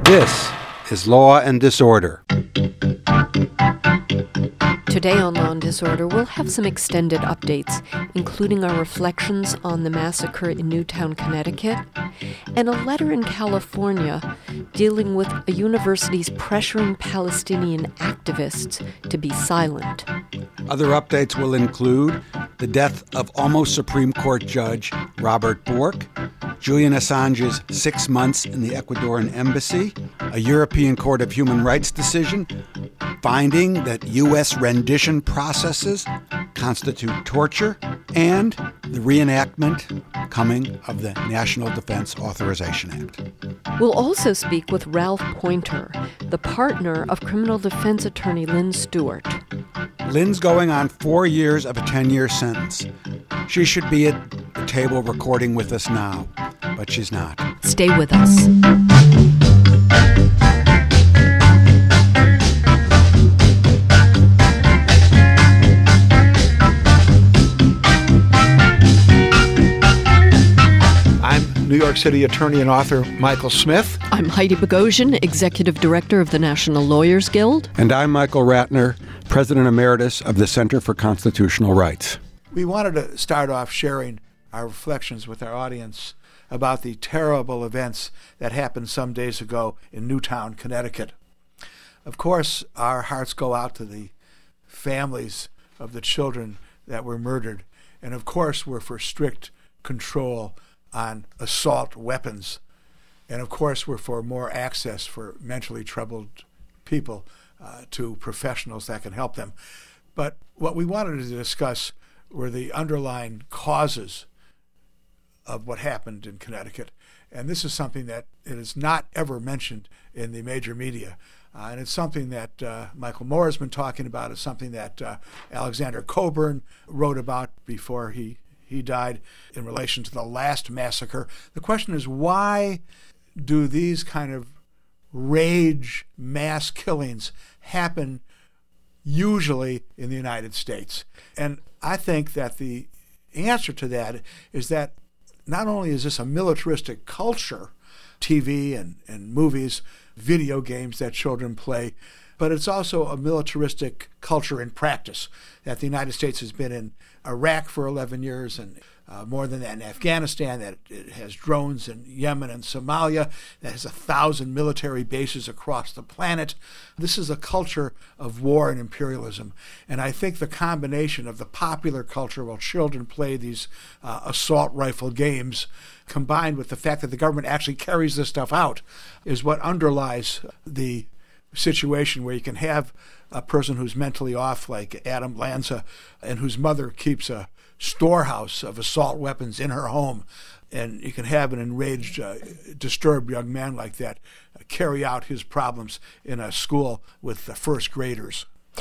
This is Law and Disorder. Today on Law and Disorder, we'll have some extended updates, including our reflections on the massacre in Newtown, Connecticut, and a letter in California dealing with a university's pressuring Palestinian activists to be silent. Other updates will include the death of almost Supreme Court Judge Robert Bork, Julian Assange's 6 months in the Ecuadorian embassy, a European Court of Human Rights decision finding that U.S. rendition processes constitute torture, and the reenactment coming of the National Defense Authorization Act. We'll also speak with Ralph Pointer, the partner of criminal defense attorney Lynn Stewart. Lynn's going on 4 years of a 10-year sentence. She should be at the table recording with us now, but she's not. Stay with us. New York City attorney and author Michael Smith. I'm Heidi Bogosian, Executive Director of the National Lawyers Guild. And I'm Michael Ratner, President Emeritus of the Center for Constitutional Rights. We wanted to start off sharing our reflections with our audience about the terrible events that happened some days ago in Newtown, Connecticut. Of course, our hearts go out to the families of the children that were murdered. And of course, we're for strict control on assault weapons. And of course, we're for more access for mentally troubled people to professionals that can help them. But what we wanted to discuss were the underlying causes of what happened in Connecticut. And this is something that it is not ever mentioned in the major media. And it's something that Michael Moore has been talking about. It's something that Alexander Coburn wrote about before he died in relation to the last massacre. The question is, why do these kind of rage mass killings happen usually in the United States? And I think that the answer to that is that not only is this a militaristic culture, TV and movies, video games that children play, but it's also a militaristic culture in practice, that the United States has been in Iraq for 11 years and more than that in Afghanistan, that it has drones in Yemen and Somalia, that has 1,000 military bases across the planet. This is a culture of war and imperialism. And I think the combination of the popular culture while children play these assault rifle games, combined with the fact that the government actually carries this stuff out, is what underlies the situation where you can have a person who's mentally off like Adam Lanza and whose mother keeps a storehouse of assault weapons in her home, and you can have an enraged, disturbed young man like that carry out his problems in a school with the first graders.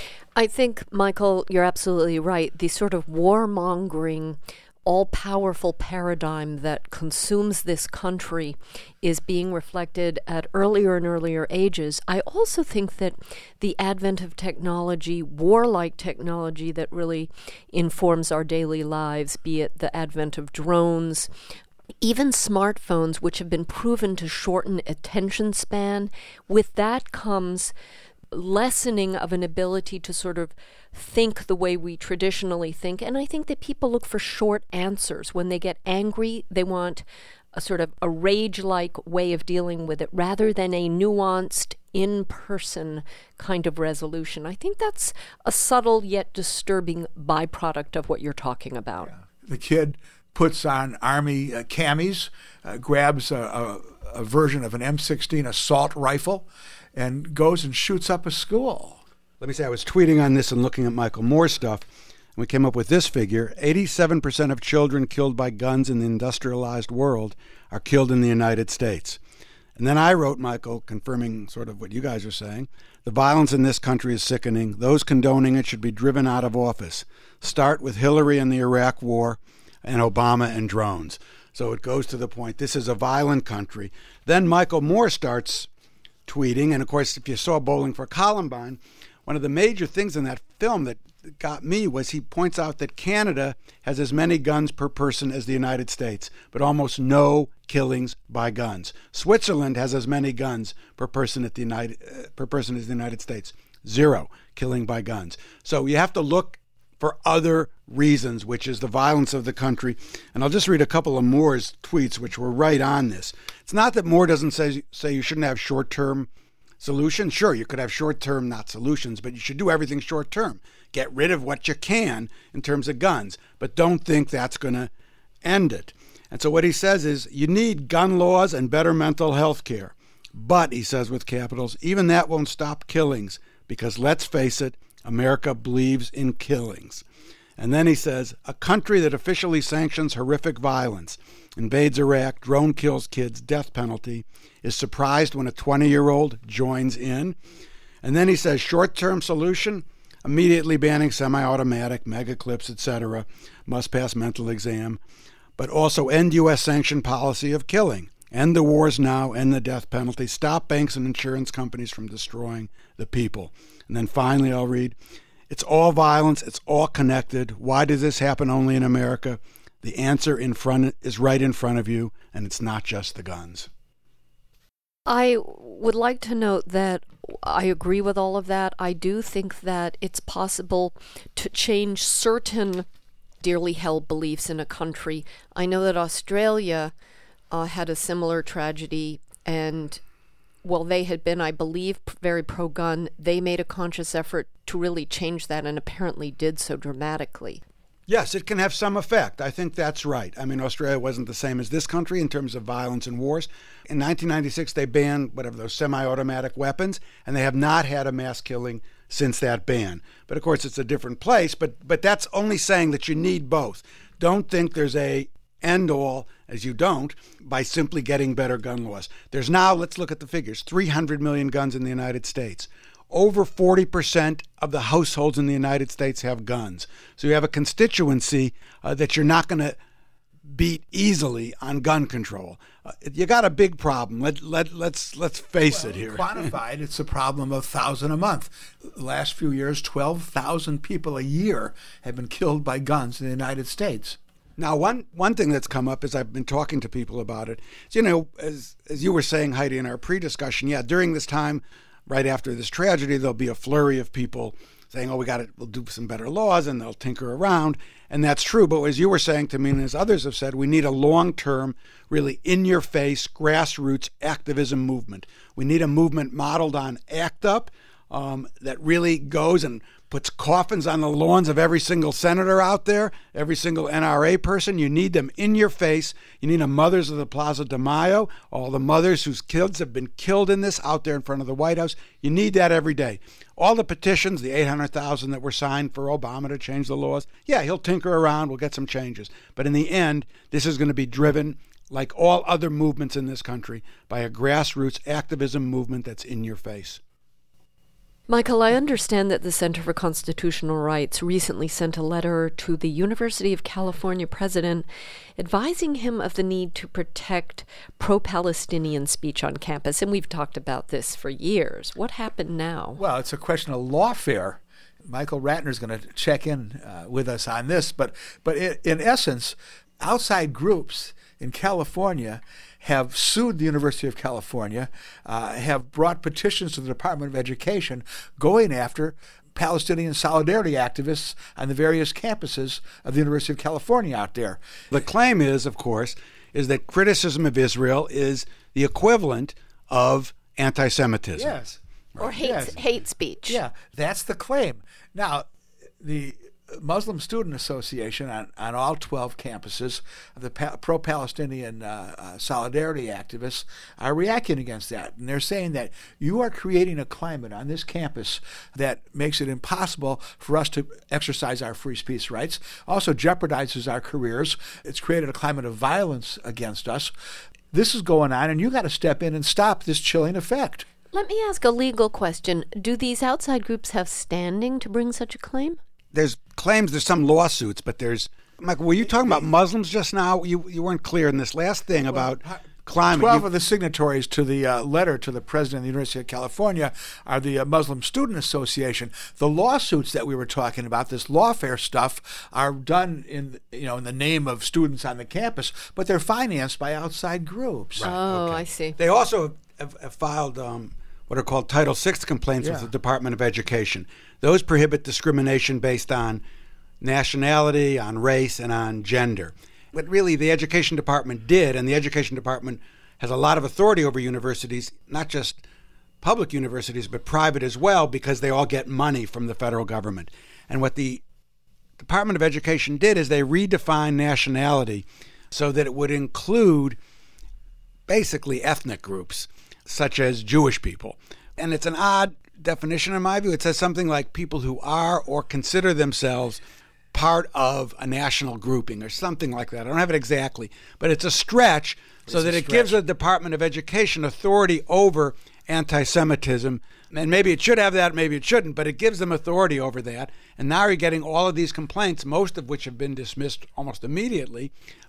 I think, Michael, you're absolutely right. The sort of warmongering, all-powerful paradigm that consumes this country is being reflected at earlier and earlier ages. I also think that the advent of technology, warlike technology that really informs our daily lives, be it the advent of drones, even smartphones, which have been proven to shorten attention span, with that comes lessening of an ability to sort of think the way we traditionally think. And I think that people look for short answers. When they get angry, they want a sort of a rage-like way of dealing with it rather than a nuanced, in-person kind of resolution. I think that's a subtle yet disturbing byproduct of what you're talking about. Yeah. The kid puts on Army camis, grabs a version of an M16 assault rifle, and goes and shoots up a school. Let me say, I was tweeting on this and looking at Michael Moore's stuff, and we came up with this figure. 87% of children killed by guns in the industrialized world are killed in the United States. And then I wrote, Michael, confirming sort of what you guys are saying, the violence in this country is sickening. Those condoning it should be driven out of office. Start with Hillary and the Iraq War and Obama and drones. So it goes to the point, this is a violent country. Then Michael Moore starts tweeting, and of course, if you saw Bowling for Columbine, one of the major things in that film that got me was he points out that Canada has as many guns per person as the United States, but almost no killings by guns. Switzerland has as many guns per person as the United States. 0 killing by guns. So you have to look for other reasons, which is the violence of the country. And I'll just read a couple of Moore's tweets, which were right on this. It's not that Moore doesn't say you shouldn't have short-term solutions. Sure, you could have short-term, not solutions, but you should do everything short-term. Get rid of what you can in terms of guns, but don't think that's going to end it. And so what he says is you need gun laws and better mental health care. But, he says with capitals, even that won't stop killings because, let's face it, America believes in killings. And then he says, a country that officially sanctions horrific violence, invades Iraq, drone kills kids, death penalty, is surprised when a 20-year-old joins in. And then he says, short-term solution, immediately banning semi-automatic, mega clips, etc., must pass mental exam, but also end U.S. sanctioned policy of killing, end the wars now, end the death penalty, stop banks and insurance companies from destroying the people. And then finally I'll read, it's all violence, it's all connected. Why does this happen only in America? The answer is right in front of you, and it's not just the guns. I would like to note that I agree with all of that. I do think that it's possible to change certain dearly held beliefs in a country. I know that Australia had a similar tragedy, and while they had been, I believe, very pro-gun, they made a conscious effort to really change that and apparently did so dramatically. Yes, it can have some effect. I think that's right. I mean, Australia wasn't the same as this country in terms of violence and wars. In 1996, they banned those semi-automatic weapons, and they have not had a mass killing since that ban. But of course, it's a different place, but that's only saying that you need both. Don't think there's a end-all, as you don't, by simply getting better gun laws. There's now, let's look at the figures, 300 million guns in the United States. Over 40% of the households in the United States have guns. So you have a constituency that you're not going to beat easily on gun control. You got a big problem. Let's face it here. Quantified, it's a problem of 1,000 a month. Last few years, 12,000 people a year have been killed by guns in the United States. Now, one thing that's come up as I've been talking to people about it, is, as you were saying, Heidi, in our pre-discussion, during this time, right after this tragedy, there'll be a flurry of people saying, we'll do some better laws, and they'll tinker around. And that's true. But as you were saying to me, and as others have said, we need a long-term, really in-your-face, grassroots activism movement. We need a movement modeled on ACT UP that really goes and puts coffins on the lawns of every single senator out there, every single NRA person. You need them in your face. You need the mothers of the Plaza de Mayo, all the mothers whose kids have been killed in this out there in front of the White House. You need that every day. All the petitions, the 800,000 that were signed for Obama to change the laws, he'll tinker around, we'll get some changes. But in the end, this is going to be driven, like all other movements in this country, by a grassroots activism movement that's in your face. Michael, I understand that the Center for Constitutional Rights recently sent a letter to the University of California president advising him of the need to protect pro-Palestinian speech on campus. And we've talked about this for years. What happened now? Well, it's a question of lawfare. Michael Ratner's going to check in with us on this. But in essence, outside groups in California have sued the University of California, have brought petitions to the Department of Education going after Palestinian solidarity activists on the various campuses of the University of California out there. The claim is, of course, is that criticism of Israel is the equivalent of anti-Semitism. Yes. Or hate speech. Yeah, that's the claim. Now, the Muslim Student Association on all 12 campuses, the pro-Palestinian solidarity activists are reacting against that. And they're saying that you are creating a climate on this campus that makes it impossible for us to exercise our free speech rights, also jeopardizes our careers. It's created a climate of violence against us. This is going on, and you got to step in and stop this chilling effect. Let me ask a legal question. Do these outside groups have standing to bring such a claim? There's claims, there's some lawsuits, but Michael, were you talking about Muslims just now? You weren't clear in this last thing about climate. 12 of the signatories to the letter to the president of the University of California are the Muslim Student Association. The lawsuits that we were talking about, this lawfare stuff, are done in the name of students on the campus, but they're financed by outside groups. Right, Oh, okay. I see. They also have filed what are called Title VI complaints with Yeah. the Department of Education. Those prohibit discrimination based on nationality, on race, and on gender. What really the Education Department did, and the Education Department has a lot of authority over universities, not just public universities, but private as well, because they all get money from the federal government. And what the Department of Education did is they redefined nationality so that it would include basically ethnic groups, such as Jewish people. And it's an odd definition in my view. It says something like people who are or consider themselves part of a national grouping or something like that. I don't have it exactly, but it's a stretch so that it gives the Department of Education authority over anti-Semitism. And maybe it should have that, maybe it shouldn't, but it gives them authority over that. And now you're getting all of these complaints, most of which have been dismissed almost immediately,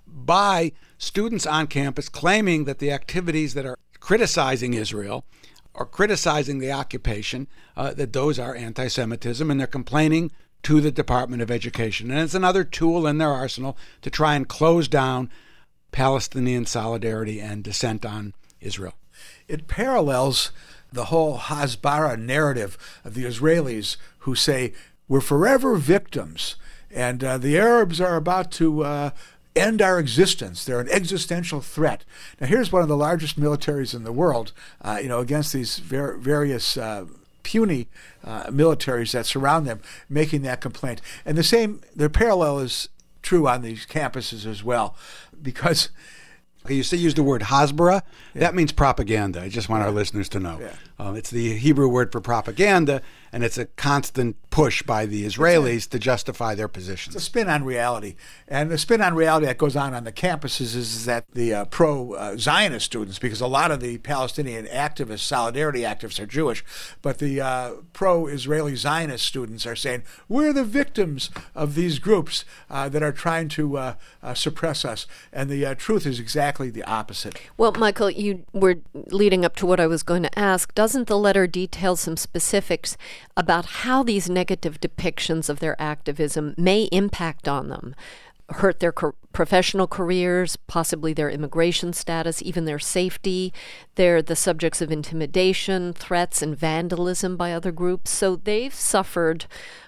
by students on campus claiming that the activities that are criticizing Israel or criticizing the occupation, that those are anti-Semitism, and they're complaining to the Department of Education. And it's another tool in their arsenal to try and close down Palestinian solidarity and dissent on Israel. It parallels the whole Hasbara narrative of the Israelis who say, we're forever victims, and the Arabs are about to end our existence. They're an existential threat. Now, here's one of the largest militaries in the world, against these various puny militaries that surround them, making that complaint. And the parallel is true on these campuses as well, because Okay, you used the word Hasbara. Yeah. That means propaganda. I just want our listeners to know. Yeah. It's the Hebrew word for propaganda, and it's a constant push by the Israelis to justify their positions. It's a spin on reality. And the spin on reality that goes on the campuses is that the pro-Zionist students, because a lot of the Palestinian activists, solidarity activists, are Jewish, but the pro-Israeli Zionist students are saying, we're the victims of these groups that are trying to suppress us. And the truth is exactly the opposite. Well, Michael, you were leading up to what I was going to ask. Doesn't the letter detail some specifics about how these negative depictions of their activism may impact on them, hurt their professional careers, possibly their immigration status, even their safety? They're the subjects of intimidation, threats, and vandalism by other groups. So they've suffered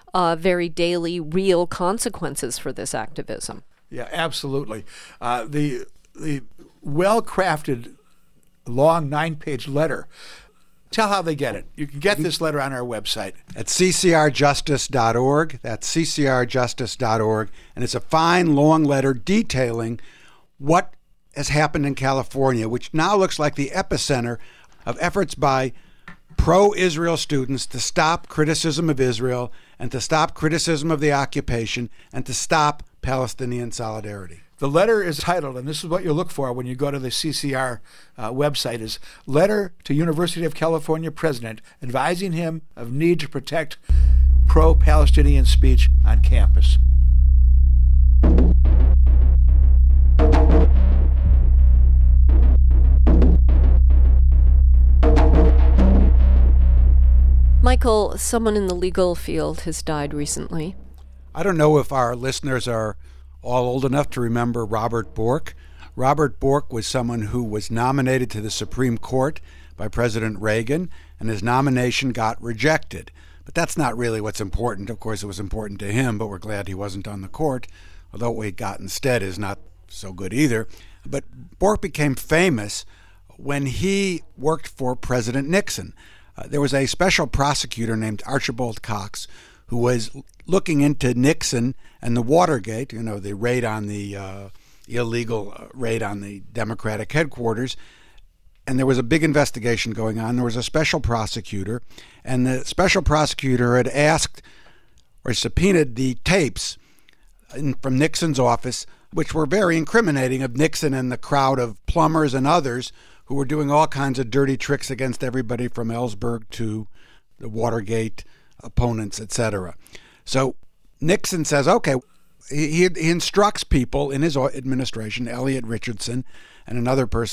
very daily, real consequences for this activism. Yeah, absolutely. The well-crafted, long 9-page letter. Tell how they get it. You can get this letter on our website. At ccrjustice.org. That's ccrjustice.org. And it's a fine, long letter detailing what has happened in California, which now looks like the epicenter of efforts by pro-Israel students to stop criticism of Israel and to stop criticism of the occupation and to stop Palestinian solidarity. The letter is titled, and this is what you'll look for when you go to the CCR website, is Letter to University of California President advising him of need to protect pro-Palestinian speech on campus. Michael, someone in the legal field has died recently. I don't know if our listeners are all old enough to remember Robert Bork. Robert Bork was someone who was nominated to the Supreme Court by President Reagan, and his nomination got rejected. But that's not really what's important. Of course, it was important to him, but we're glad he wasn't on the court, although what he got instead is not so good either. But Bork became famous when he worked for President Nixon. There was a special prosecutor named Archibald Cox who was looking into Nixon and the Watergate, the raid on the illegal raid on the Democratic headquarters. And there was a big investigation going on. There was a special prosecutor, and the special prosecutor had asked or subpoenaed the tapes from Nixon's office, which were very incriminating of Nixon and the crowd of plumbers and others who were doing all kinds of dirty tricks against everybody from Ellsberg to the Watergate opponents, etc. So Nixon says, okay, he instructs people in his administration, Elliot Richardson and another person,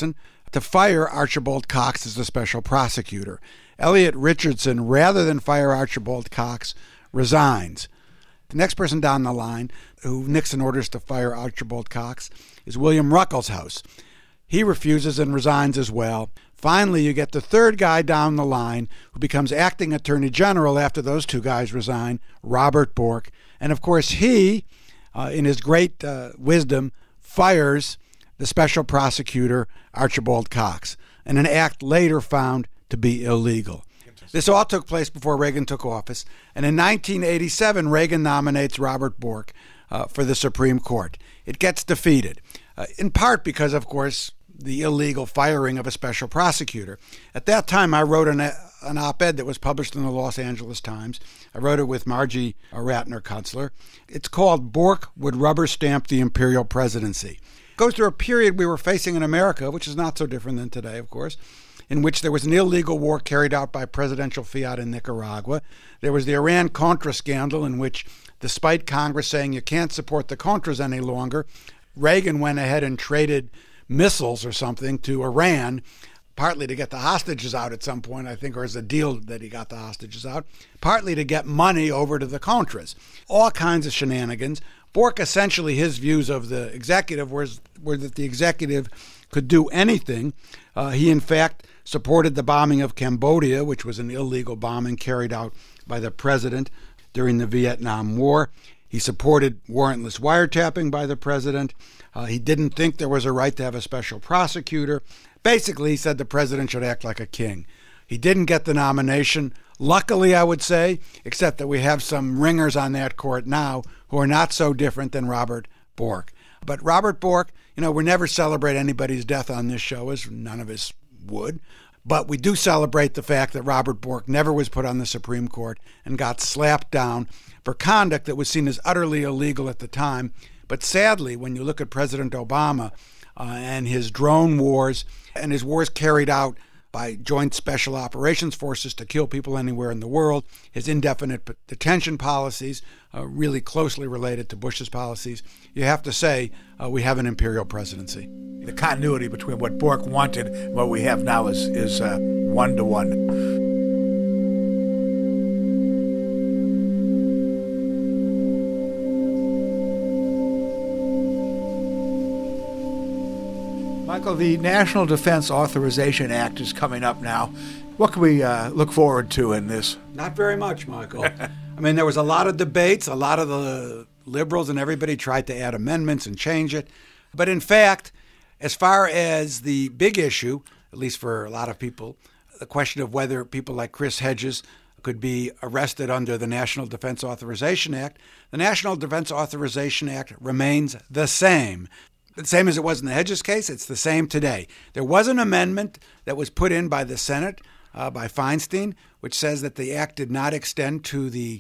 to fire Archibald Cox as the special prosecutor. Elliot Richardson, rather than fire Archibald Cox, resigns. The next person down the line who Nixon orders to fire Archibald Cox is William Ruckelshaus. He refuses and resigns as well. Finally, you get the third guy down the line who becomes acting attorney general after those two guys resign, Robert Bork. And of course, he, in his great wisdom, fires the special prosecutor, Archibald Cox, in an act later found to be illegal. This all took place before Reagan took office, and in 1987, Reagan nominates Robert Bork for the Supreme Court. It gets defeated, in part because, of course, the illegal firing of a special prosecutor. At that time, I wrote an op-ed that was published in the Los Angeles Times. I wrote it with Margie Ratner-Kunstler. It's called "Bork Would Rubber Stamp the Imperial Presidency." It goes through a period we were facing in America, which is not so different than today, of course, in which there was an illegal war carried out by presidential fiat in Nicaragua. There was the Iran-Contra scandal, in which, despite Congress saying you can't support the Contras any longer, Reagan went ahead and traded missiles or something to Iran, partly to get the hostages out at some point, I think, or as a deal that he got the hostages out, partly to get money over to the Contras. All kinds of shenanigans. Bork, essentially, his views of the executive were that the executive could do anything. He, in fact, supported the bombing of Cambodia, which was an illegal bombing carried out by the president during the Vietnam War. He supported warrantless wiretapping by the president. He didn't think there was a right to have a special prosecutor. Basically, he said the president should act like a king. He didn't get the nomination, luckily, I would say, except that we have some ringers on that court now who are not so different than Robert Bork. But Robert Bork, we never celebrate anybody's death on this show, as none of us would. But we do celebrate the fact that Robert Bork never was put on the Supreme Court and got slapped down for conduct that was seen as utterly illegal at the time. But sadly, when you look at President Obama and his drone wars and his wars carried out by Joint Special Operations Forces to kill people anywhere in the world, his indefinite detention policies, really closely related to Bush's policies, you have to say we have an imperial presidency. The continuity between what Bork wanted and what we have now is one-to-one. Michael, the National Defense Authorization Act is coming up now. What can we look forward to in this? Not very much, Michael. I mean, there was a lot of debates. A lot of the liberals and everybody tried to add amendments and change it. But in fact, as far as the big issue, at least for a lot of people, the question of whether people like Chris Hedges could be arrested under the National Defense Authorization Act, the National Defense Authorization Act remains the same. The same as it was in the Hedges case, it's the same today. There was an amendment that was put in by the Senate, by Feinstein, which says that the act did not extend to the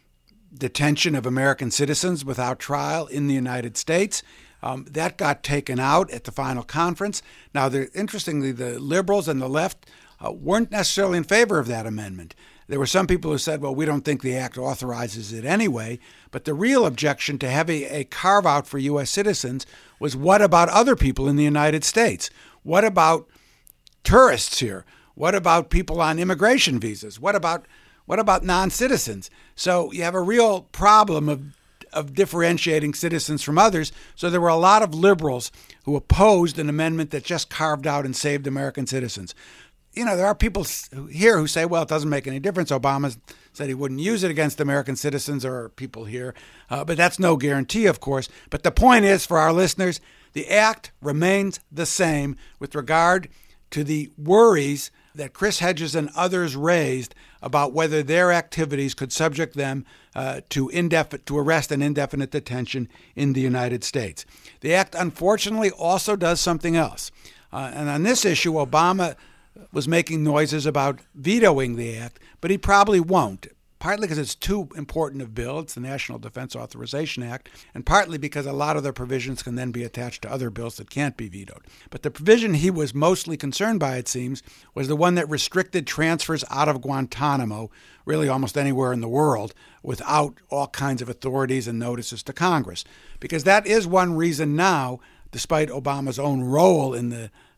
detention of American citizens without trial in the United States. That got taken out at the final conference. Now, interestingly, the liberals and the left weren't necessarily in favor of that amendment. There were some people who said, well, we don't think the act authorizes it anyway. But the real objection to having a carve-out for U.S. citizens was, what about other people in the United States? What about tourists here? What about people on immigration visas? What about non-citizens? So you have a real problem of differentiating citizens from others. So there were a lot of liberals who opposed an amendment that just carved out and saved American citizens. There are people here who say, well, it doesn't make any difference. Obama said he wouldn't use it against American citizens or people here. But that's no guarantee, of course. But the point is, for our listeners, the act remains the same with regard to the worries that Chris Hedges and others raised about whether their activities could subject them to arrest and indefinite detention in the United States. The act, unfortunately, also does something else. And on this issue, Obama was making noises about vetoing the act, but he probably won't, partly because it's too important a bill. It's the National Defense Authorization Act, and partly because a lot of the provisions can then be attached to other bills that can't be vetoed. But the provision he was mostly concerned by, it seems, was the one that restricted transfers out of Guantanamo, really almost anywhere in the world, without all kinds of authorities and notices to Congress. Because that is one reason now, despite Obama's own role in the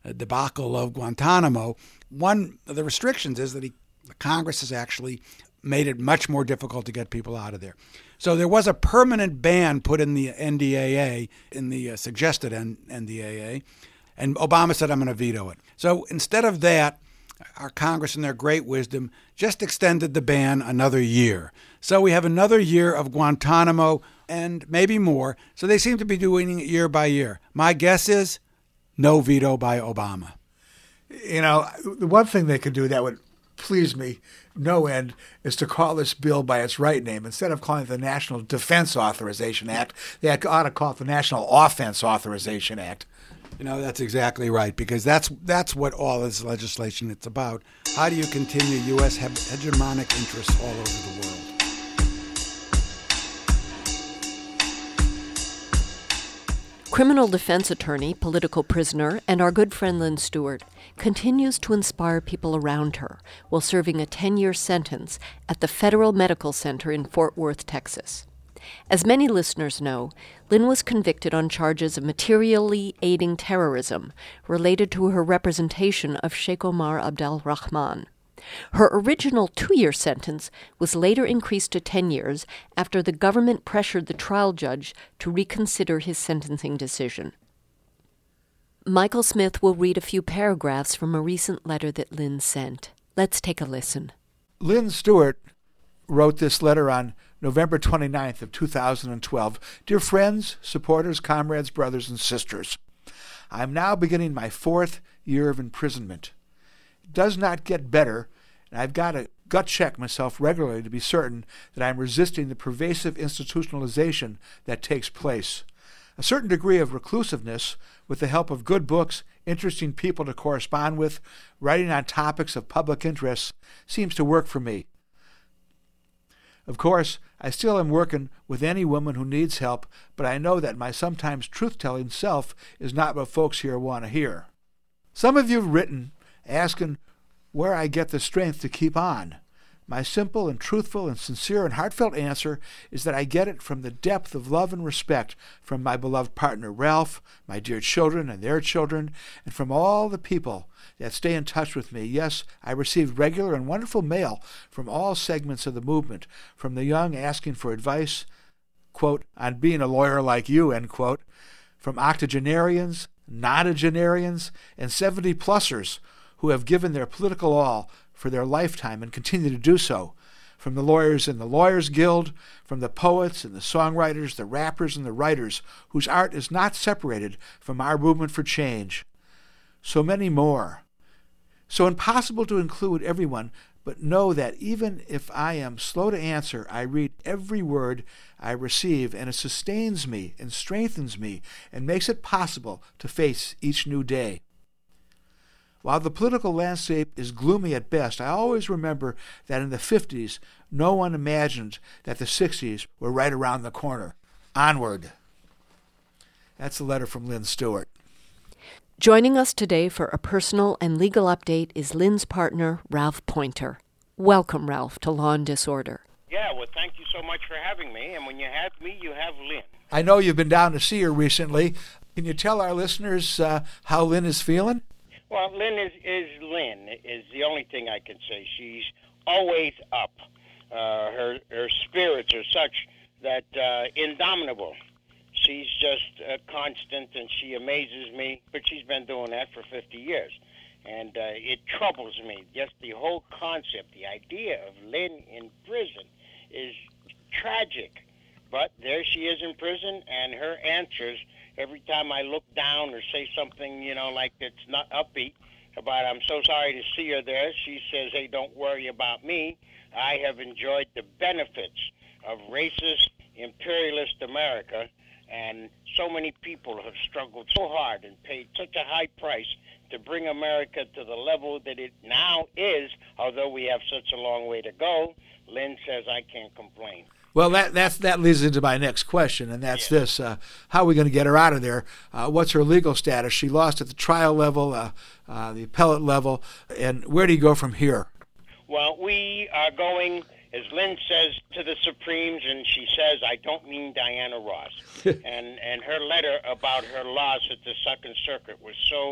debacle of Guantanamo, one of the restrictions is that the Congress has actually made it much more difficult to get people out of there. So there was a permanent ban put in the NDAA, in the suggested NDAA, and Obama said, I'm going to veto it. So instead of that, our Congress, in their great wisdom, just extended the ban another year. So we have another year of Guantanamo and maybe more. So they seem to be doing it year by year. My guess is no veto by Obama. You know, the one thing they could do that would please me no end is to call this bill by its right name. Instead of calling it the National Defense Authorization Act, they ought to call it the National Offense Authorization Act. You know, that's exactly right, because that's what all this legislation is about. How do you continue U.S. hegemonic interests all over the world? Criminal defense attorney, political prisoner, and our good friend Lynn Stewart continues to inspire people around her while serving a 10-year sentence at the Federal Medical Center in Fort Worth, Texas. As many listeners know, Lynn was convicted on charges of materially aiding terrorism related to her representation of Sheikh Omar Abdel Rahman. Her original 2-year sentence was later increased to 10 years after the government pressured the trial judge to reconsider his sentencing decision. Michael Smith will read a few paragraphs from a recent letter that Lynn sent. Let's take a listen. Lynn Stewart wrote this letter on November 29th of 2012. Dear friends, supporters, comrades, brothers, and sisters, I am now beginning my 4th year of imprisonment. It does not get better, and I've got to gut check myself regularly to be certain that I am resisting the pervasive institutionalization that takes place. A certain degree of reclusiveness, with the help of good books, interesting people to correspond with, writing on topics of public interest, seems to work for me. Of course, I still am working with any woman who needs help, but I know that my sometimes truth-telling self is not what folks here want to hear. Some of you have written asking where I get the strength to keep on. My simple and truthful and sincere and heartfelt answer is that I get it from the depth of love and respect from my beloved partner Ralph, my dear children and their children, and from all the people that stay in touch with me. Yes, I receive regular and wonderful mail from all segments of the movement, from the young asking for advice, quote, on being a lawyer like you, end quote, from octogenarians, nonagenarians, and 70-plussers who have given their political all for their lifetime and continue to do so, from the lawyers in the Lawyers Guild, from the poets and the songwriters, the rappers and the writers, whose art is not separated from our movement for change. So many more. So impossible to include everyone, but know that even if I am slow to answer, I read every word I receive, and it sustains me and strengthens me and makes it possible to face each new day. While the political landscape is gloomy at best, I always remember that in the 50s, no one imagined that the 60s were right around the corner. Onward. That's a letter from Lynn Stewart. Joining us today for a personal and legal update is Lynn's partner, Ralph Pointer. Welcome, Ralph, to Law and Disorder. Yeah, well, thank you so much for having me. And when you have me, you have Lynn. I know you've been down to see her recently. Can you tell our listeners how Lynn is feeling? Well, Lynn is Lynn, is the only thing I can say. She's always up. Her spirits are such that indomitable. She's just constant, and she amazes me. But she's been doing that for 50 years. And it troubles me. Just the whole concept, the idea of Lynn in prison is tragic. But there she is in prison, and her answers, every time I look down or say something, like it's not upbeat about I'm so sorry to see her there, she says, hey, don't worry about me. I have enjoyed the benefits of racist, imperialist America, and so many people have struggled so hard and paid such a high price to bring America to the level that it now is, although we have such a long way to go. Lynn says I can't complain. Well, that leads into my next question, and that's this. How are we going to get her out of there? What's her legal status? She lost at the trial level, the appellate level, and where do you go from here? Well, we are going, as Lynn says, to the Supremes, and she says, I don't mean Diana Ross. and her letter about her loss at the Second Circuit was so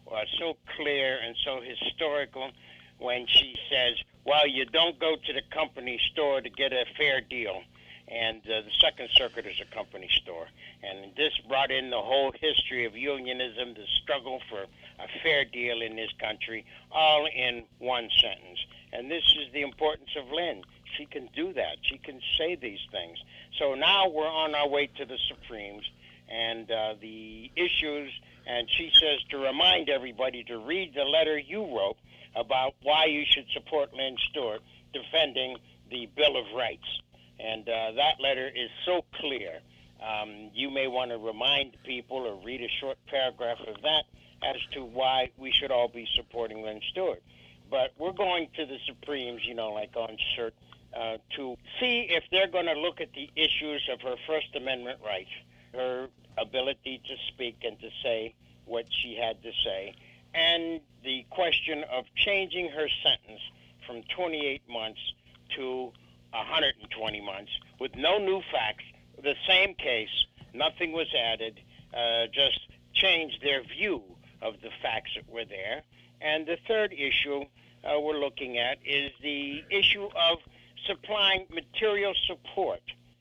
so clear and so historical when she says, well, you don't go to the company store to get a fair deal. And the Second Circuit is a company store. And this brought in the whole history of unionism, the struggle for a fair deal in this country, all in one sentence. And this is the importance of Lynn. She can do that. She can say these things. So now we're on our way to the Supremes and the issues, and she says to remind everybody to read the letter you wrote about why you should support Lynn Stewart defending the Bill of Rights. And that letter is so clear. You may want to remind people or read a short paragraph of that as to why we should all be supporting Lynn Stewart. But we're going to the Supremes, like on cert, to see if they're going to look at the issues of her First Amendment rights, her ability to speak and to say what she had to say, and the question of changing her sentence from 28 months to 120 months with no new facts, the same case, nothing was added, just changed their view of the facts that were there. And the third issue we're looking at is the issue of supplying material support.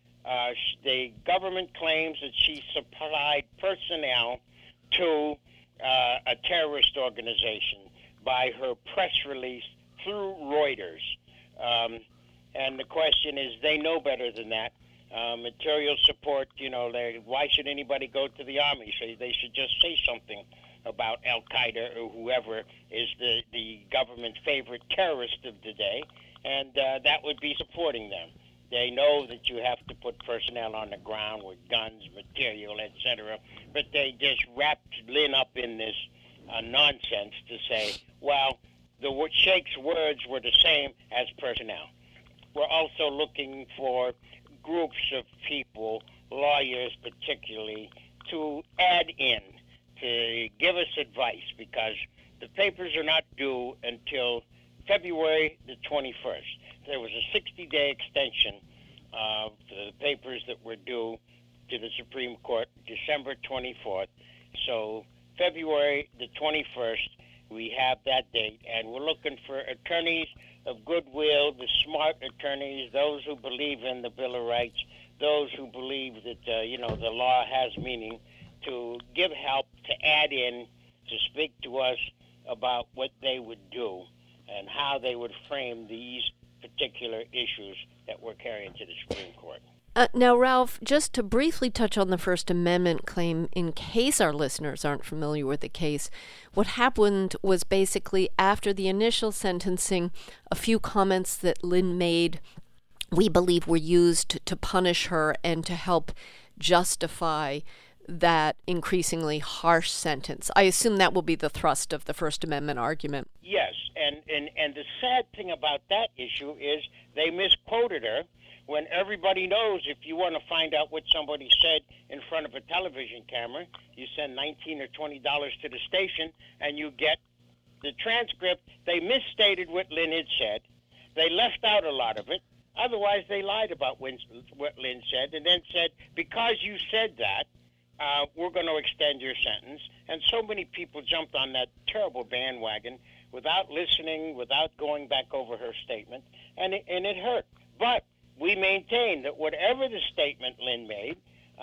The government claims that she supplied personnel to a terrorist organization by her press release through Reuters. And the question is, they know better than that. Material support, why should anybody go to the army? So they should just say something about Al-Qaeda or whoever is the government's favorite terrorist of the day, and that would be supporting them. They know that you have to put personnel on the ground with guns, material, etc., but they just wrapped Lynn up in this nonsense to say, well, the Sheikh's words were the same as personnel. We're also looking for groups of people, lawyers particularly, to add in, to give us advice, because the papers are not due until February the 21st. There was a 60-day extension for the papers that were due to the Supreme Court December 24th. So February the 21st, we have that date, and we're looking for attorneys of goodwill, the smart attorneys, those who believe in the Bill of Rights, those who believe that, the law has meaning, to give help, to add in, to speak to us about what they would do and how they would frame these particular issues that we're carrying to the Supreme Court. Now, Ralph, just to briefly touch on the First Amendment claim, in case our listeners aren't familiar with the case, what happened was basically after the initial sentencing, a few comments that Lynn made, we believe, were used to punish her and to help justify that increasingly harsh sentence. I assume that will be the thrust of the First Amendment argument. Yes, and the sad thing about that issue is they misquoted her, when everybody knows if you want to find out what somebody said in front of a television camera, you send $19 or $20 to the station and you get the transcript. They misstated what Lynn had said. They left out a lot of it. Otherwise, they lied about what Lynn said and then said, because you said that, we're going to extend your sentence. And so many people jumped on that terrible bandwagon without listening, without going back over her statement, and it hurt. But we maintain that whatever the statement Lynn made,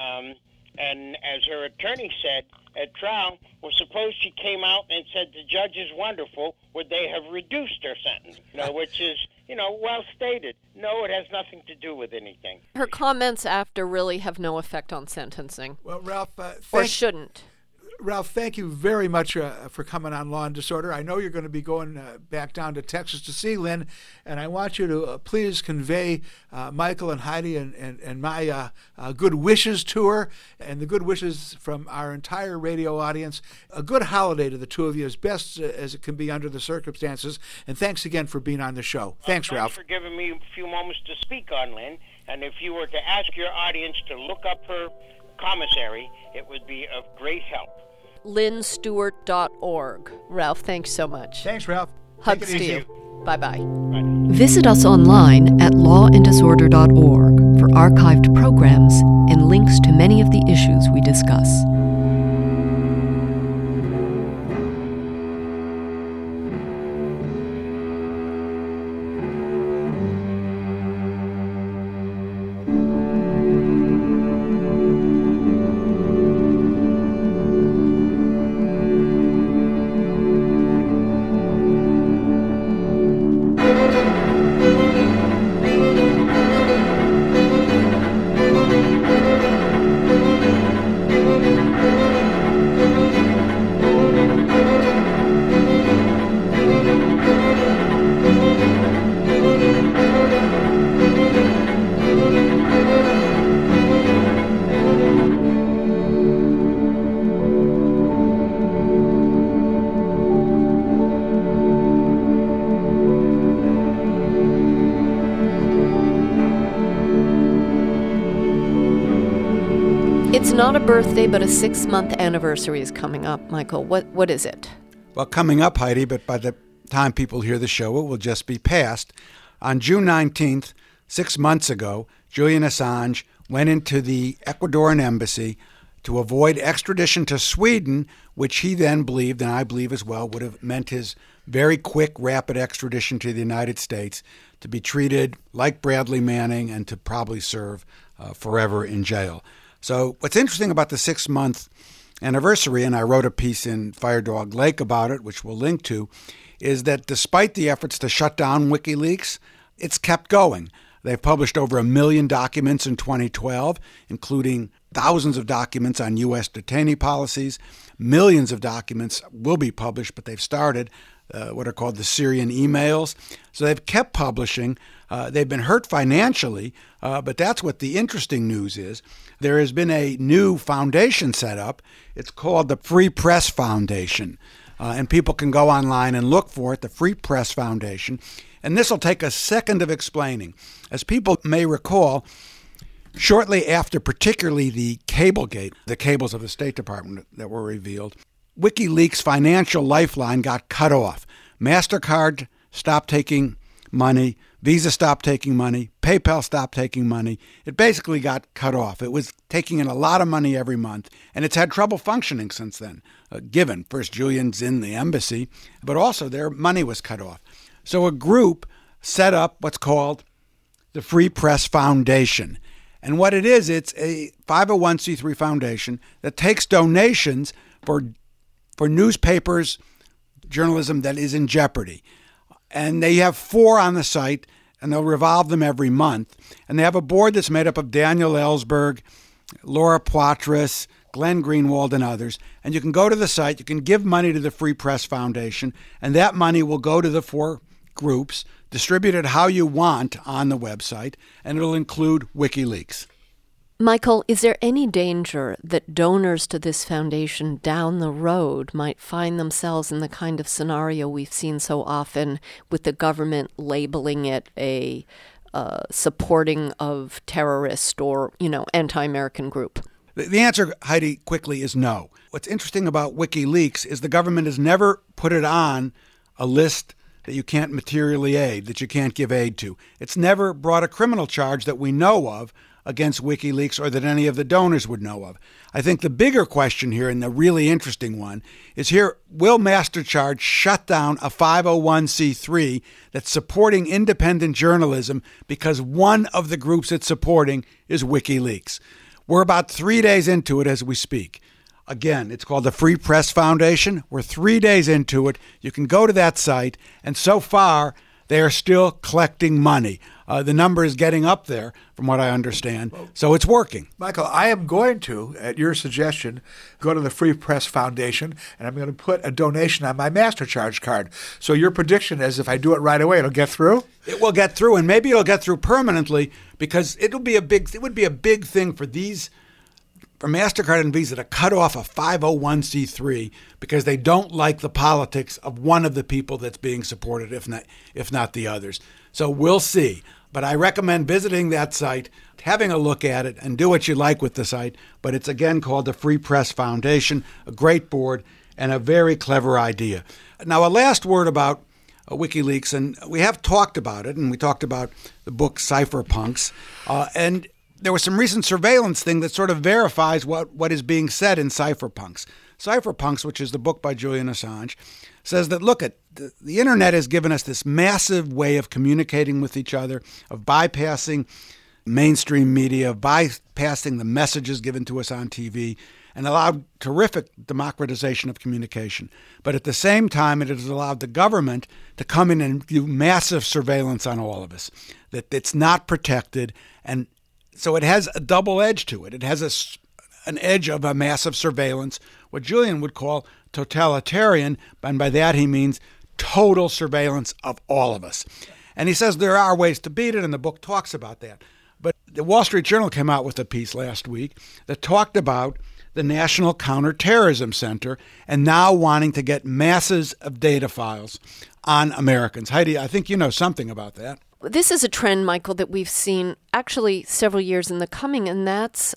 and as her attorney said at trial, well, suppose she came out and said the judge is wonderful, would they have reduced her sentence? Which is, well stated. No, it has nothing to do with anything. Her comments after really have no effect on sentencing. Well, Ralph, or shouldn't. Ralph, thank you very much for coming on Law and Disorder. I know you're going to be going back down to Texas to see Lynn, and I want you to please convey Michael and Heidi and my good wishes to her and the good wishes from our entire radio audience. A good holiday to the two of you, as best as it can be under the circumstances, and thanks again for being on the show. Thanks, Ralph. Thanks for giving me a few moments to speak on Lynn, and if you were to ask your audience to look up her commissary, it would be of great help. LynnStewart.org. Ralph, thanks so much. Thanks, Ralph. Hugs to you. Bye-bye. Bye. Visit us online at lawanddisorder.org for archived programs and links to many of the issues we discuss. not a birthday, but a 6-month anniversary is coming up, Michael. What is it? Well, coming up, Heidi, but by the time people hear the show, it will just be past. On June 19th, 6 months ago, Julian Assange went into the Ecuadorian embassy to avoid extradition to Sweden, which he then believed, and I believe as well, would have meant his very quick, rapid extradition to the United States to be treated like Bradley Manning and to probably serve forever in jail. So what's interesting about the 6-month anniversary, and I wrote a piece in Firedog Lake about it, which we'll link to, is that despite the efforts to shut down WikiLeaks, it's kept going. They've published over 1 million documents in 2012, including thousands of documents on U.S. detainee policies. Millions of documents will be published, but they've started what are called the Syrian emails. So they've kept publishing. They've been hurt financially, but that's what the interesting news is. There has been a new foundation set up. It's called the Free Press Foundation, and people can go online and look for it, the Free Press Foundation. And this will take a second of explaining. As people may recall, shortly after particularly the Cablegate, the cables of the State Department that were revealed, WikiLeaks' financial lifeline got cut off. MasterCard stopped taking money. Visa stopped taking money. PayPal stopped taking money. It basically got cut off. It was taking in a lot of money every month, and it's had trouble functioning since then, given first Julian's in the embassy, but also their money was cut off. So a group set up what's called the Free Press Foundation. And what it is, it's a 501c3 foundation that takes donations for newspapers, journalism that is in jeopardy. And they have 4 on the site, and they'll revolve them every month. And they have a board that's made up of Daniel Ellsberg, Laura Poitras, Glenn Greenwald, and others. And you can go to the site, you can give money to the Free Press Foundation, and that money will go to the 4 groups, distributed how you want on the website, and it'll include WikiLeaks. Michael, is there any danger that donors to this foundation down the road might find themselves in the kind of scenario we've seen so often with the government labeling it a supporting of terrorist or, anti-American group? The answer, Heidi, quickly is no. What's interesting about WikiLeaks is the government has never put it on a list that you can't materially aid, that you can't give aid to. It's never brought a criminal charge that we know of against WikiLeaks or that any of the donors would know of. I think the bigger question here, and the really interesting one, is here, will MasterCharge shut down a 501c3 that's supporting independent journalism because one of the groups it's supporting is WikiLeaks? We're about 3 days into it as we speak. Again, it's called the Free Press Foundation. We're 3 days into it. You can go to that site, and so far, they are still collecting money. The number is getting up there, from what I understand, so it's working. Michael, I am going to, at your suggestion, go to the Free Press Foundation, and I'm going to put a donation on my MasterCharge card. So your prediction is if I do it right away, it'll get through? It will get through, and maybe it'll get through permanently, because it would be a big thing for MasterCard and Visa to cut off a 501c3 because they don't like the politics of one of the people that's being supported, if not the others. So we'll see. But I recommend visiting that site, having a look at it, and do what you like with the site. But it's, again, called the Free Press Foundation, a great board, and a very clever idea. Now, a last word about WikiLeaks, and we have talked about it, and we talked about the book Cypherpunks, and there was some recent surveillance thing that sort of verifies what is being said in Cypherpunks. Cypherpunks, which is the book by Julian Assange, says that, look, the internet has given us this massive way of communicating with each other, of bypassing mainstream media, of bypassing the messages given to us on TV, and allowed terrific democratization of communication. But at the same time, it has allowed the government to come in and do massive surveillance on all of us, that it's not protected, and so it has a double edge to it. It has an edge of a massive surveillance, what Julian would call totalitarian, and by that he means total surveillance of all of us. And he says there are ways to beat it, and the book talks about that. But the Wall Street Journal came out with a piece last week that talked about the National Counterterrorism Center and now wanting to get masses of data files on Americans. Heidi, I think you know something about that. This is a trend, Michael, that we've seen actually several years in the coming, and that's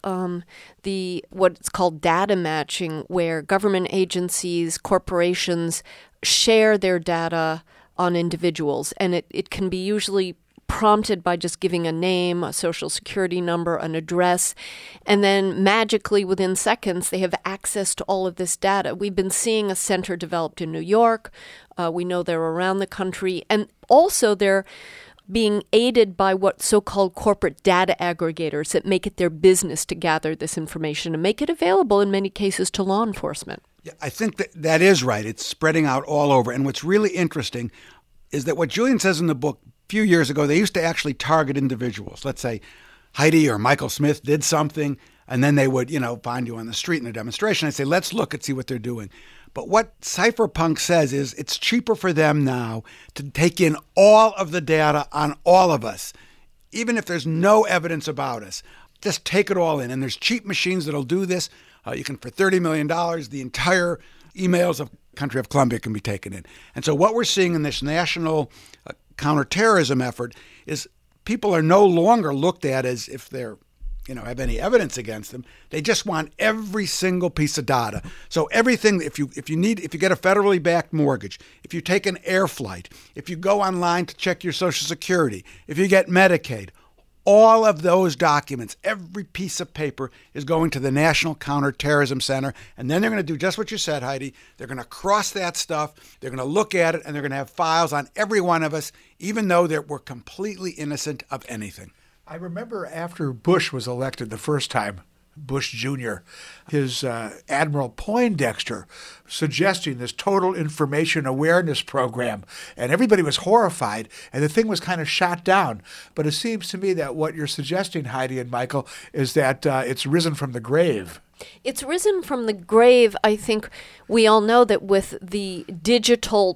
what's called data matching, where government agencies, corporations share their data on individuals, and it can be usually prompted by just giving a name, a social security number, an address, and then magically within seconds they have access to all of this data. We've been seeing a center developed in New York. We know they're around the country, and also they're being aided by what so-called corporate data aggregators that make it their business to gather this information and make it available in many cases to law enforcement. Yeah, I think that is right. It's spreading out all over. And what's really interesting is that what Julian says in the book, a few years ago, they used to actually target individuals. Let's say Heidi or Michael Smith did something, and then they would, find you on the street in a demonstration and say, let's look and see what they're doing. But what Cypherpunk says is it's cheaper for them now to take in all of the data on all of us, even if there's no evidence about us. Just take it all in. And there's cheap machines that'll do this. You can, for $30 million, the entire emails of country of Colombia can be taken in. And so what we're seeing in this national counterterrorism effort is people are no longer looked at as if they're have any evidence against them. They just want every single piece of data. So everything, if you get a federally backed mortgage, if you take an air flight, if you go online to check your Social Security, if you get Medicaid, all of those documents, every piece of paper is going to the National Counterterrorism Center. And then they're going to do just what you said, Heidi. They're going to cross that stuff. They're going to look at it, and they're going to have files on every one of us, even though we're completely innocent of anything. I remember after Bush was elected the first time, Bush Jr., his Admiral Poindexter suggesting this total information awareness program, and everybody was horrified, and the thing was kind of shot down. But it seems to me that what you're suggesting, Heidi and Michael, is that it's risen from the grave. It's risen from the grave. I think we all know that with the digital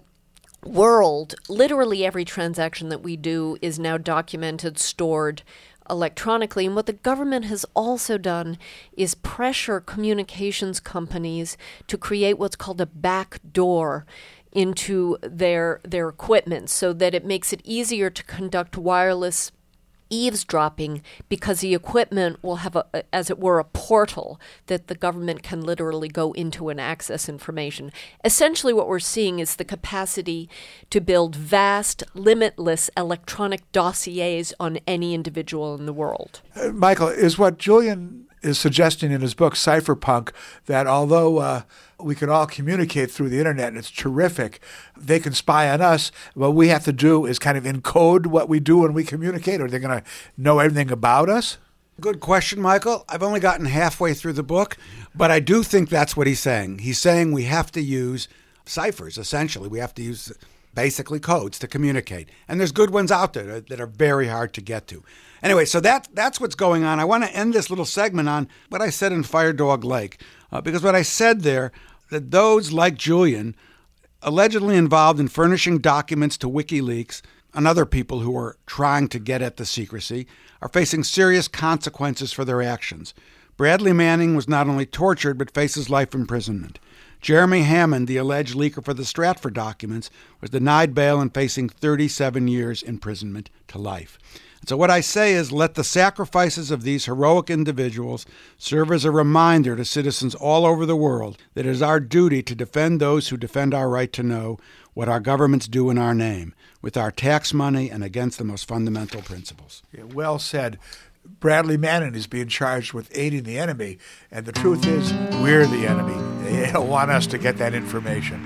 world, literally every transaction that we do is now documented, stored electronically. And what the government has also done is pressure communications companies to create what's called a back door into their equipment, so that it makes it easier to conduct wireless eavesdropping, because the equipment will have as it were, a portal that the government can literally go into and access information. Essentially what we're seeing is the capacity to build vast, limitless electronic dossiers on any individual in the world. Michael, is what Julian is suggesting in his book, Cypherpunk, that although we can all communicate through the internet, and it's terrific, they can spy on us. What we have to do is kind of encode what we do when we communicate, or they're going to know everything about us? Good question, Michael. I've only gotten halfway through the book, but I do think that's what he's saying. He's saying we have to use ciphers, essentially. We have to use basically codes to communicate. And there's good ones out there that are very hard to get to. Anyway, so that's what's going on. I want to end this little segment on what I said in Fire Dog Lake, because what I said there, that those like Julian, allegedly involved in furnishing documents to WikiLeaks and other people who are trying to get at the secrecy, are facing serious consequences for their actions. Bradley Manning was not only tortured, but faces life imprisonment. Jeremy Hammond, the alleged leaker for the Stratford documents, was denied bail and facing 37 years imprisonment to life. And so what I say is, let the sacrifices of these heroic individuals serve as a reminder to citizens all over the world that it is our duty to defend those who defend our right to know what our governments do in our name, with our tax money and against the most fundamental principles. Yeah, well said. Bradley Manning is being charged with aiding the enemy, and the truth is, we're the enemy. They don't want us to get that information.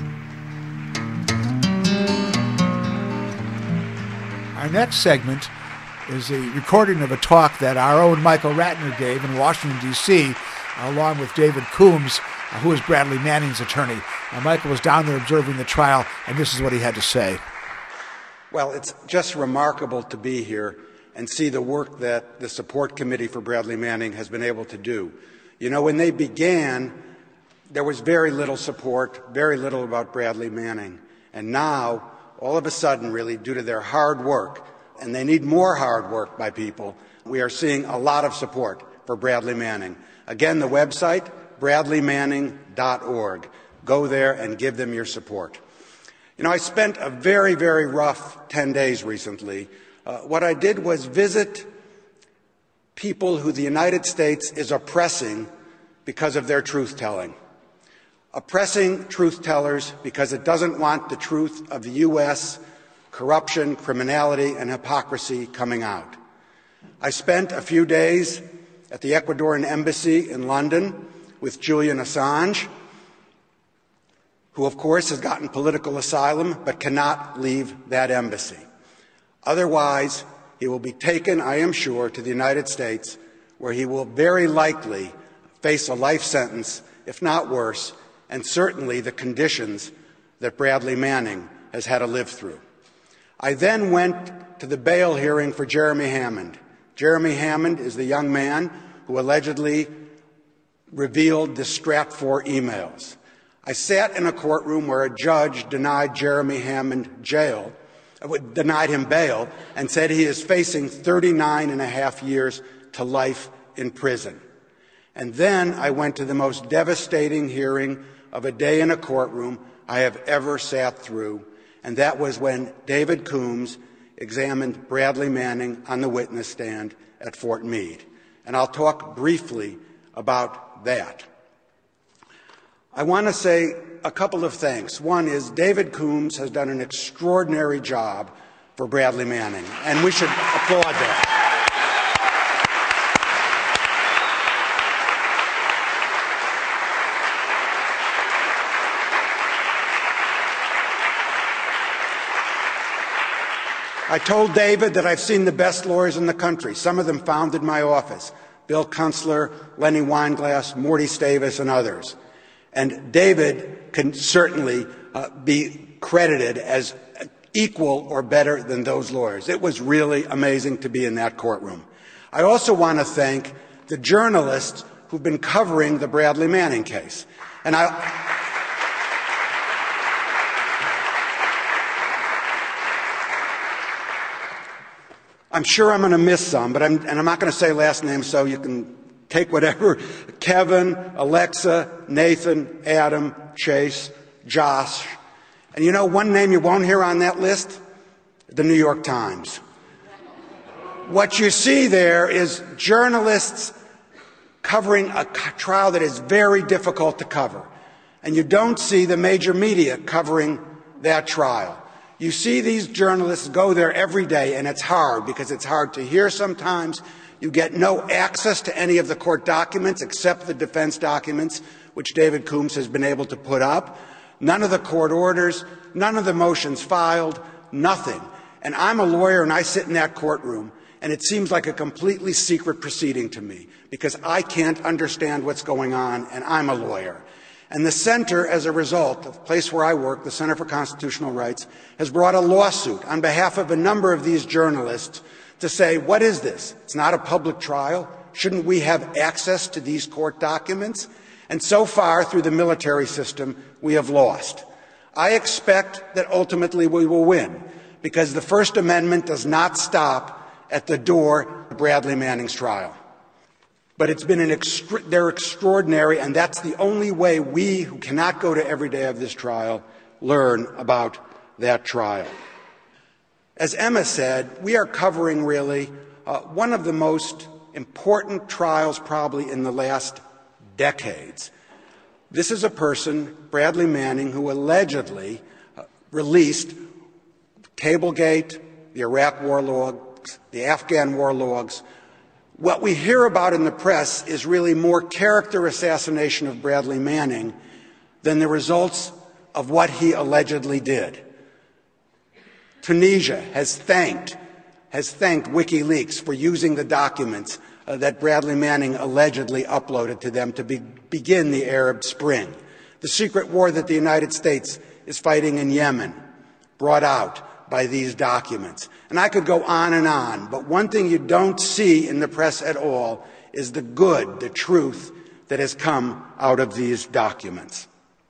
Our next segment is a recording of a talk that our own Michael Ratner gave in Washington, D.C., along with David Coombs, who is Bradley Manning's attorney. Michael was down there observing the trial, and this is what he had to say. Well, it's just remarkable to be here and see the work that the support committee for Bradley Manning has been able to do. You know, when they began, there was very little support, very little about Bradley Manning. And now, all of a sudden, really, due to their hard work, and they need more hard work by people, we are seeing a lot of support for Bradley Manning. Again, the website, bradleymanning.org. Go there and give them your support. You know, I spent a very, very rough 10 days recently What I did was visit people who the United States is oppressing because of their truth-telling. Oppressing truth-tellers because it doesn't want the truth of the U.S. corruption, criminality, and hypocrisy coming out. I spent a few days at the Ecuadorian embassy in London with Julian Assange, who, of course, has gotten political asylum but cannot leave that embassy. Otherwise, he will be taken, I am sure, to the United States, where he will very likely face a life sentence, if not worse, and certainly the conditions that Bradley Manning has had to live through. I then went to the bail hearing for Jeremy Hammond. Jeremy Hammond is the young man who allegedly revealed the Stratfor emails. I sat in a courtroom where a judge denied Jeremy Hammond denied him bail and said he is facing 39 and a half years to life in prison. And then I went to the most devastating hearing of a day in a courtroom I have ever sat through, and that was when David Coombs examined Bradley Manning on the witness stand at Fort Meade. And I'll talk briefly about that. I want to say a couple of things. One is David Coombs has done an extraordinary job for Bradley Manning, and we should applaud that. I told David that I've seen the best lawyers in the country. Some of them founded my office: Bill Kunstler, Lenny Weinglass, Morty Stavis, and others. And David can certainly be credited as equal or better than those lawyers. It was really amazing to be in that courtroom. I also want to thank the journalists who've been covering the Bradley Manning case. And I'm sure I'm going to miss some, but I'm not going to say last names, so you can take whatever. Kevin, Alexa, Nathan, Adam, Chase, Josh. And you know one name you won't hear on that list? The New York Times. What you see there is journalists covering a trial that is very difficult to cover. And you don't see the major media covering that trial. You see these journalists go there every day, and it's hard because it's hard to hear sometimes. You get no access to any of the court documents except the defense documents, which David Coombs has been able to put up. None of the court orders, none of the motions filed, nothing. And I'm a lawyer, and I sit in that courtroom, and it seems like a completely secret proceeding to me because I can't understand what's going on, and I'm a lawyer. And the Center, as a result, the place where I work, the Center for Constitutional Rights, has brought a lawsuit on behalf of a number of these journalists to say, what is this? It's not a public trial. Shouldn't we have access to these court documents? And so far, through the military system, we have lost. I expect that ultimately we will win because the First Amendment does not stop at the door of Bradley Manning's trial. But it's been they're extraordinary, and that's the only way we, who cannot go to every day of this trial, learn about that trial. As Emma said, we are covering really one of the most important trials probably in the last decades. This is a person, Bradley Manning, who allegedly released Cablegate, the Iraq war logs, the Afghan war logs. What we hear about in the press is really more character assassination of Bradley Manning than the results of what he allegedly did. Tunisia has thanked WikiLeaks for using the documents that Bradley Manning allegedly uploaded to them to begin the Arab Spring. The secret war that the United States is fighting in Yemen, brought out by these documents. And I could go on, but one thing you don't see in the press at all is the good, the truth that has come out of these documents.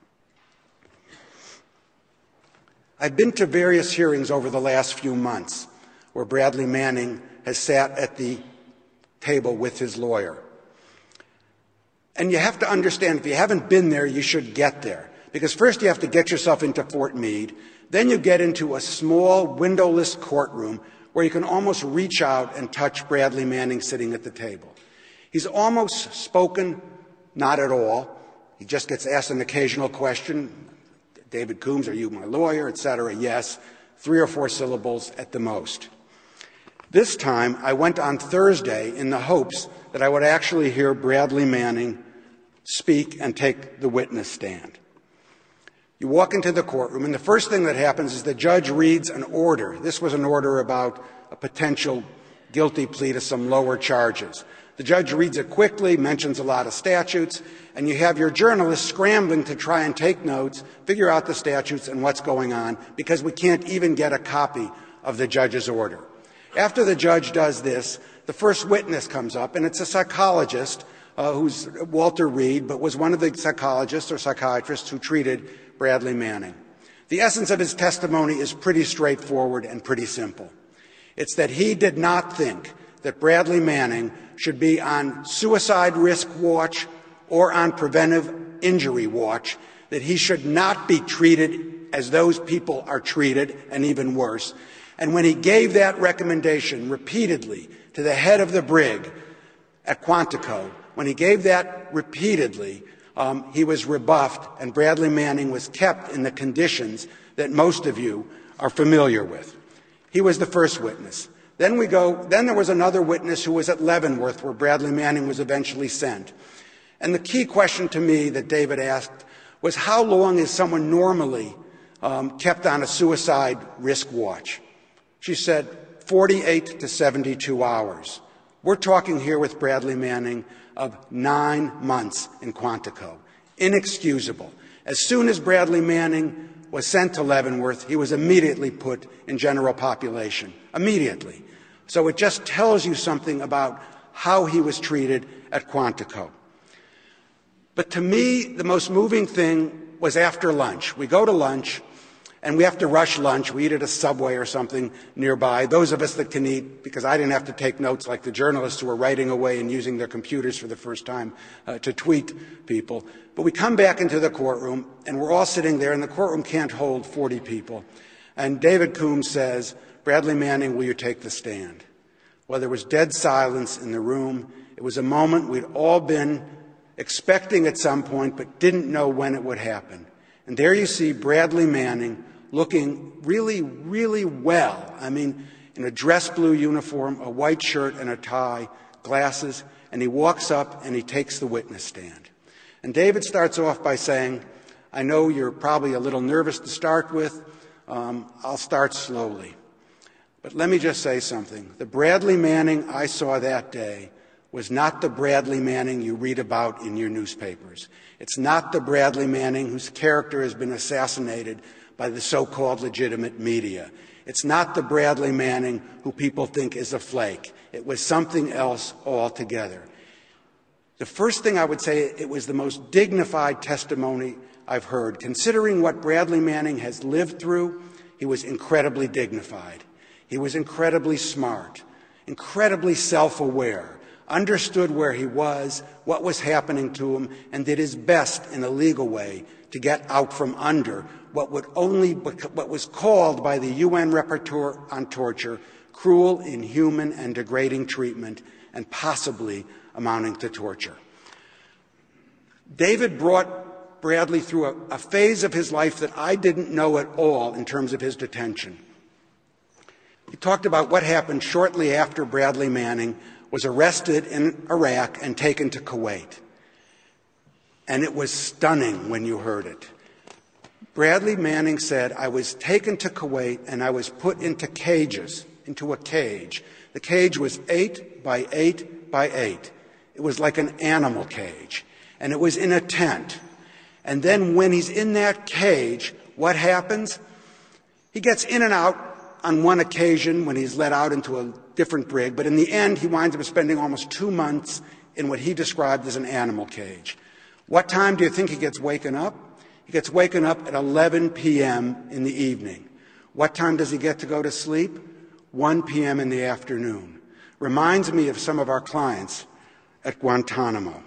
I've been to various hearings over the last few months where Bradley Manning has sat at the table with his lawyer. And you have to understand, if you haven't been there, you should get there. Because first you have to get yourself into Fort Meade, then you get into a small, windowless courtroom where you can almost reach out and touch Bradley Manning sitting at the table. He's almost spoken not at all. He just gets asked an occasional question. David Coombs, are you my lawyer, etc.? Yes. 3 or 4 syllables at the most. This time, I went on Thursday in the hopes that I would actually hear Bradley Manning speak and take the witness stand. You walk into the courtroom, and the first thing that happens is the judge reads an order. This was an order about a potential guilty plea to some lower charges. The judge reads it quickly, mentions a lot of statutes, and you have your journalists scrambling to try and take notes, figure out the statutes and what's going on, because we can't even get a copy of the judge's order. After the judge does this, the first witness comes up, and it's a psychologist who's Walter Reed, but was one of the psychologists or psychiatrists who treated Bradley Manning. The essence of his testimony is pretty straightforward and pretty simple. It's that he did not think that Bradley Manning should be on suicide risk watch or on preventive injury watch, that he should not be treated as those people are treated, and even worse. And when he gave that recommendation repeatedly to the head of the brig at Quantico, when he gave that repeatedly, he was rebuffed, and Bradley Manning was kept in the conditions that most of you are familiar with. He was the first witness. Then there was another witness who was at Leavenworth, where Bradley Manning was eventually sent. And the key question to me that David asked was, how long is someone normally kept on a suicide risk watch? She said 48 to 72 hours. We're talking here with Bradley Manning of 9 months in Quantico. Inexcusable. As soon as Bradley Manning was sent to Leavenworth, he was immediately put in general population. Immediately. So it just tells you something about how he was treated at Quantico. But to me, the most moving thing was after lunch. We go to lunch, and we have to rush lunch. We eat at a Subway or something nearby. Those of us that can eat, because I didn't have to take notes like the journalists who were writing away and using their computers for the first time to tweet people. But we come back into the courtroom, and we're all sitting there, and the courtroom can't hold 40 people. And David Coombs says, Bradley Manning, will you take the stand? Well, there was dead silence in the room. It was a moment we'd all been expecting at some point, but didn't know when it would happen. And there you see Bradley Manning looking really, really well. I mean, in a dress blue uniform, a white shirt and a tie, glasses, and he walks up and he takes the witness stand. And David starts off by saying, I know you're probably a little nervous to start with. I'll start slowly. But let me just say something. The Bradley Manning I saw that day was not the Bradley Manning you read about in your newspapers. It's not the Bradley Manning whose character has been assassinated by the so-called legitimate media. It's not the Bradley Manning who people think is a flake. It was something else altogether. The first thing I would say, it was the most dignified testimony I've heard. Considering what Bradley Manning has lived through, he was incredibly dignified. He was incredibly smart, incredibly self-aware, understood where he was, what was happening to him, and did his best in a legal way to get out from under what was called by the UN Rapporteur on Torture cruel, inhuman, and degrading treatment, and possibly amounting to torture. David brought Bradley through a phase of his life that I didn't know at all in terms of his detention. He talked about what happened shortly after Bradley Manning was arrested in Iraq and taken to Kuwait. And it was stunning when you heard it. Bradley Manning said, I was taken to Kuwait and I was put into cages, into a cage. The cage was 8 by 8 by 8. It was like an animal cage. And it was in a tent. And then when he's in that cage, what happens? He gets in and out on one occasion when he's let out into a different brig, but in the end he winds up spending almost 2 months in what he described as an animal cage. What time do you think he gets waken up? He gets waken up at 11 p.m. in the evening. What time does he get to go to sleep? 1 p.m. in the afternoon. Reminds me of some of our clients at Guantanamo.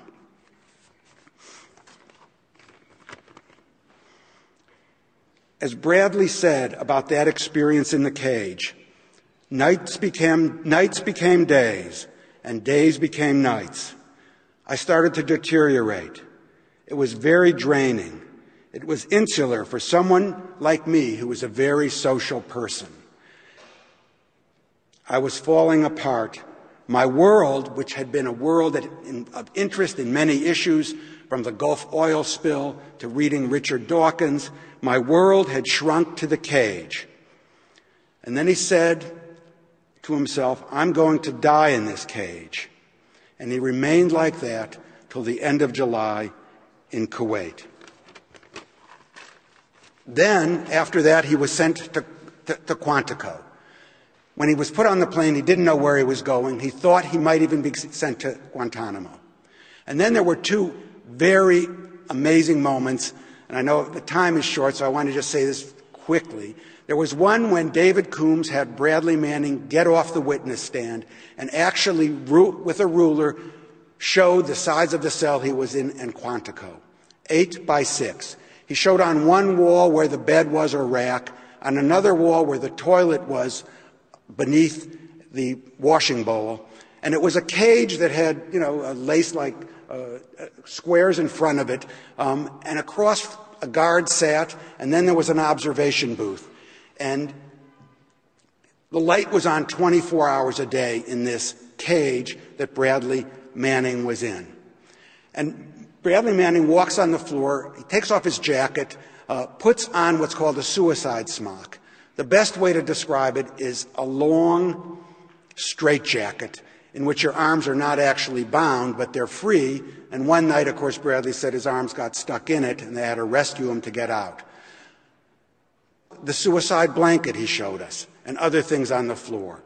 As Bradley said about that experience in the cage, Nights became days, and days became nights. I started to deteriorate. It was very draining. It was insular for someone like me who was a very social person. I was falling apart. My world, which had been a world of interest in many issues, from the Gulf oil spill to reading Richard Dawkins, my world had shrunk to the cage. And then he said to himself, I'm going to die in this cage. And he remained like that till the end of July in Kuwait. Then, after that, he was sent to Quantico. When he was put on the plane, he didn't know where he was going. He thought he might even be sent to Guantanamo. And then there were two very amazing moments, and I know the time is short, so I want to just say this quickly. There was one when David Coombs had Bradley Manning get off the witness stand and actually, with a ruler, showed the size of the cell he was in Quantico, 8 by 6. He showed on one wall where the bed was or rack, on another wall where the toilet was beneath the washing bowl, and it was a cage that had, a lace-like squares in front of it, and across a guard sat, and then there was an observation booth. And the light was on 24 hours a day in this cage that Bradley Manning was in. And Bradley Manning walks on the floor, he takes off his jacket, puts on what's called a suicide smock. The best way to describe it is a long straitjacket in which your arms are not actually bound, but they're free. And one night, of course, Bradley said his arms got stuck in it, and they had to rescue him to get out. The suicide blanket he showed us, and other things on the floor.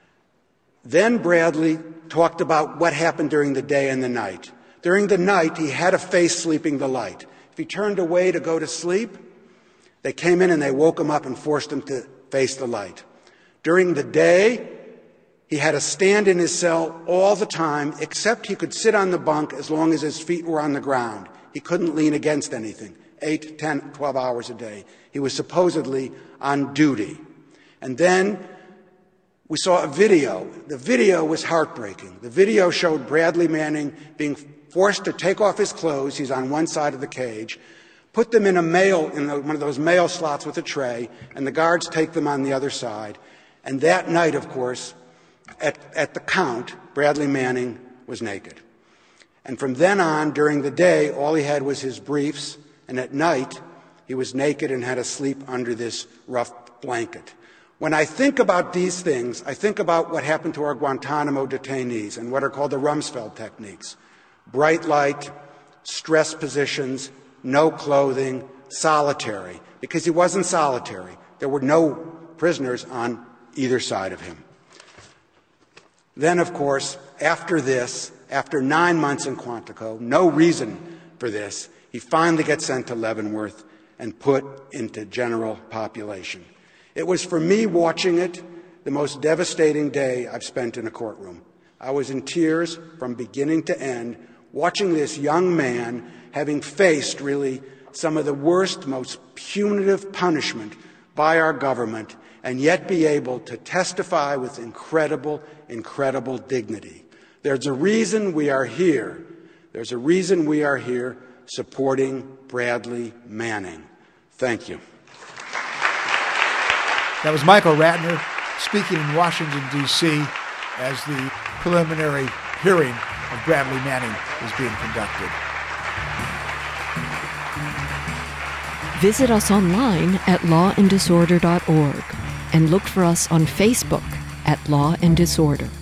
Then Bradley talked about what happened during the day and the night. During the night, he had a face sleeping the light. If he turned away to go to sleep, they came in and they woke him up and forced him to face the light. During the day, he had to stand in his cell all the time, except he could sit on the bunk as long as his feet were on the ground. He couldn't lean against anything, 8, 10, 12 hours a day. He was supposedly on duty. And then we saw a video. The video was heartbreaking. The video showed Bradley Manning being forced to take off his clothes. He's on one side of the cage, put them in one of those mail slots with a tray, and the guards take them on the other side. And that night, of course, at the count, Bradley Manning was naked. And from then on, during the day, all he had was his briefs, and at night, he was naked and had to sleep under this rough blanket. When I think about these things, I think about what happened to our Guantanamo detainees and what are called the Rumsfeld techniques. Bright light, stress positions, no clothing, solitary. Because he wasn't solitary. There were no prisoners on either side of him. Then, of course, after this, after 9 months in Quantico, no reason for this, he finally gets sent to Leavenworth and put into general population. It was, for me, watching it, the most devastating day I've spent in a courtroom. I was in tears from beginning to end, watching this young man having faced really some of the worst, most punitive punishment by our government, and yet be able to testify with incredible, incredible dignity. There's a reason we are here. There's a reason we are here supporting Bradley Manning. Thank you. That was Michael Ratner speaking in Washington, D.C. as the preliminary hearing of Bradley Manning is being conducted. Visit us online at lawanddisorder.org and look for us on Facebook at Law and Disorder.